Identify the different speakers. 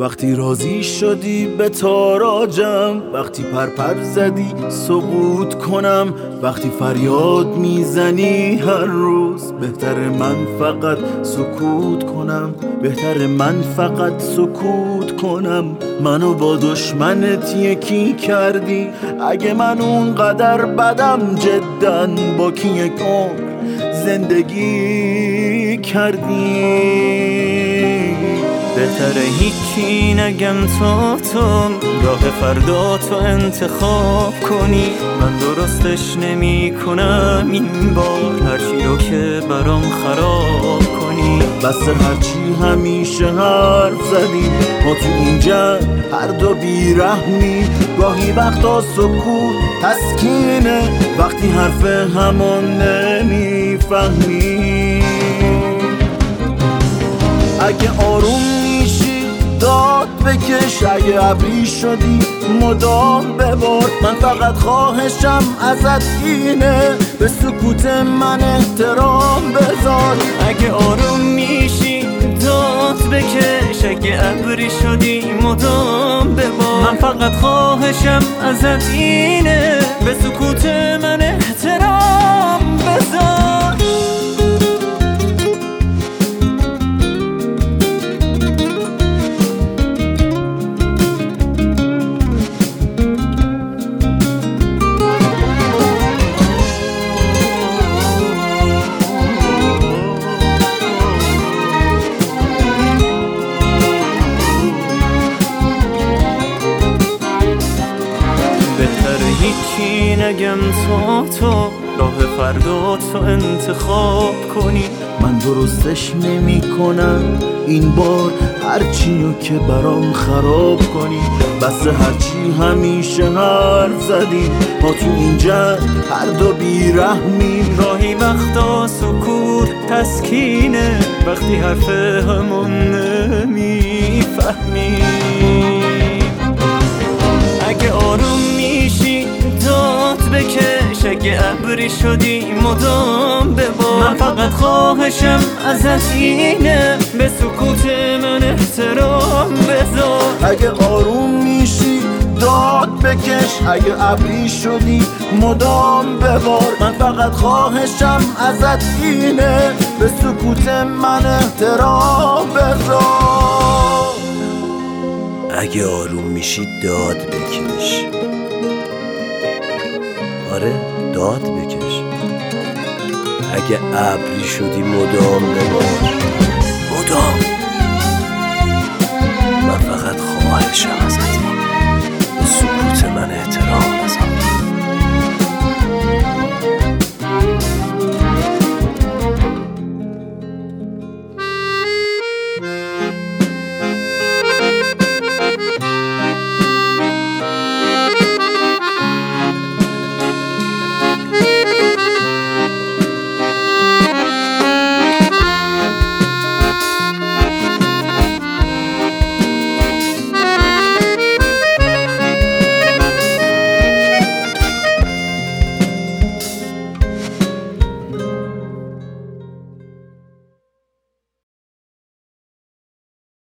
Speaker 1: وقتی راضی شدی به تاراجم، وقتی پرپر زدی سقوط کنم، وقتی فریاد میزنی هر روز، بهتر من فقط سکوت کنم، بهتر من فقط سکوت کنم. منو با دشمنت یکی کردی، اگه من اونقدر بدم جداً با کی یک عمر زندگی کردی.
Speaker 2: بهتره هیچی نگم تو راه فردا تو انتخاب کنی. من درستش نمی کنم این بار، هرچی رو که برام خراب کنی.
Speaker 1: بس هرچی همیشه حرف زدیم ما تو این جنگ هر دو بیرحمی. گاهی وقتا سکوت تسکینه وقتی حرف همان نمیفهمی. اگه آروم میشی داد بکش، اگه ابری شدی مدام ببار. من فقط خواهشم ازت اینه، به سکوت من احترام بذار.
Speaker 2: اگه آروم میشی داد بکش، اگه ابری شدی مدام ببار. من فقط خواهشم ازت اینه، به سکوت من احترام بذار. هیچی نگم تو راه فردا تو انتخاب کنی.
Speaker 1: من درستش نمی کنم این بار، هرچیو که برام خراب کنی. بس هرچی همیشه حرف زدیم ما تو این جنگ هر دو بیرحمیم.
Speaker 2: راهی وقتا سکوت تسکینه وقتی حرف همون نمیفهمی. اگه آروم میشی داد بکش، اگه ابری شدی مدام ببار. من فقط خواهشم ازت اینه، به سکوت من احترام بذار.
Speaker 1: اگه آروم میشی داد بکش، اگه ابری شدی مدام ببار. من فقط خواهشم ازت اینه، به سکوت من احترام بذار.
Speaker 3: اگه آروم میشی داد بکش، آره داد بکش. اگه ابری شدی مدام ببار، مدام. من فقط خواهشم ازت اینه، به سکوت من احترام